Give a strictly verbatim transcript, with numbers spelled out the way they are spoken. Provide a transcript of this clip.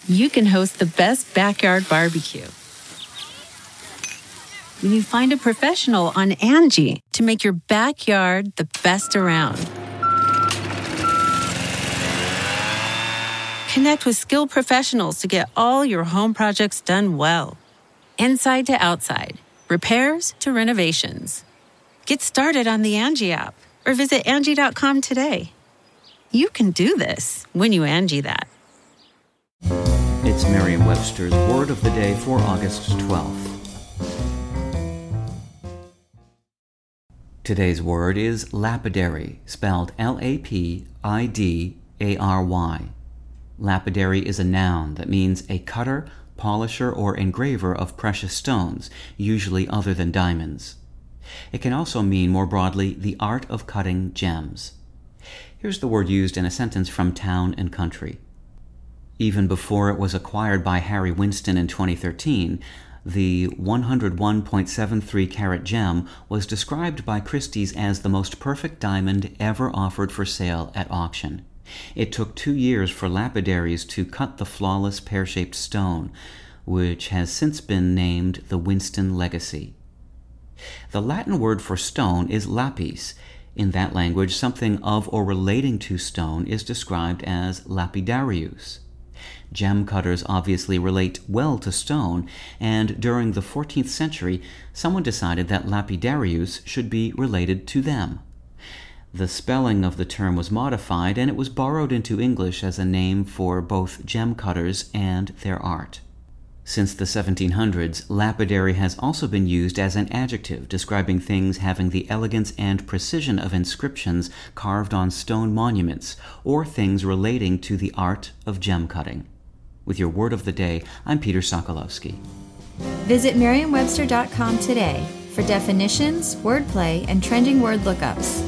you can host the best backyard barbecue. When you find a professional on Angie to make your backyard the best around. Connect with skilled professionals to get all your home projects done well. Inside to outside, repairs to renovations. Get started on the Angie app or visit Angie dot com today. You can do this when you Angie that. It's Merriam-Webster's Word of the Day for August twelfth. Today's word is lapidary, spelled L A P I D A R Y. Lapidary is a noun that means a cutter, polisher, or engraver of precious stones, usually other than diamonds. It can also mean, more broadly, the art of cutting gems. Here's the word used in a sentence from Town and Country. Even before it was acquired by Harry Winston in twenty thirteen, the one oh one point seven three carat gem was described by Christie's as the most perfect diamond ever offered for sale at auction. It took two years for lapidaries to cut the flawless pear-shaped stone, which has since been named the Winston Legacy. The Latin word for stone is lapis. In that language, something of or relating to stone is described as lapidarius. Gem cutters obviously relate well to stone, and during the fourteenth century, someone decided that lapidarius should be related to them. The spelling of the term was modified, and it was borrowed into English as a name for both gem cutters and their art. Since the seventeen hundreds, lapidary has also been used as an adjective describing things having the elegance and precision of inscriptions carved on stone monuments, or things relating to the art of gem cutting. With your Word of the Day, I'm Peter Sokolowski. Visit Merriam Webster dot com today for definitions, wordplay, and trending word lookups.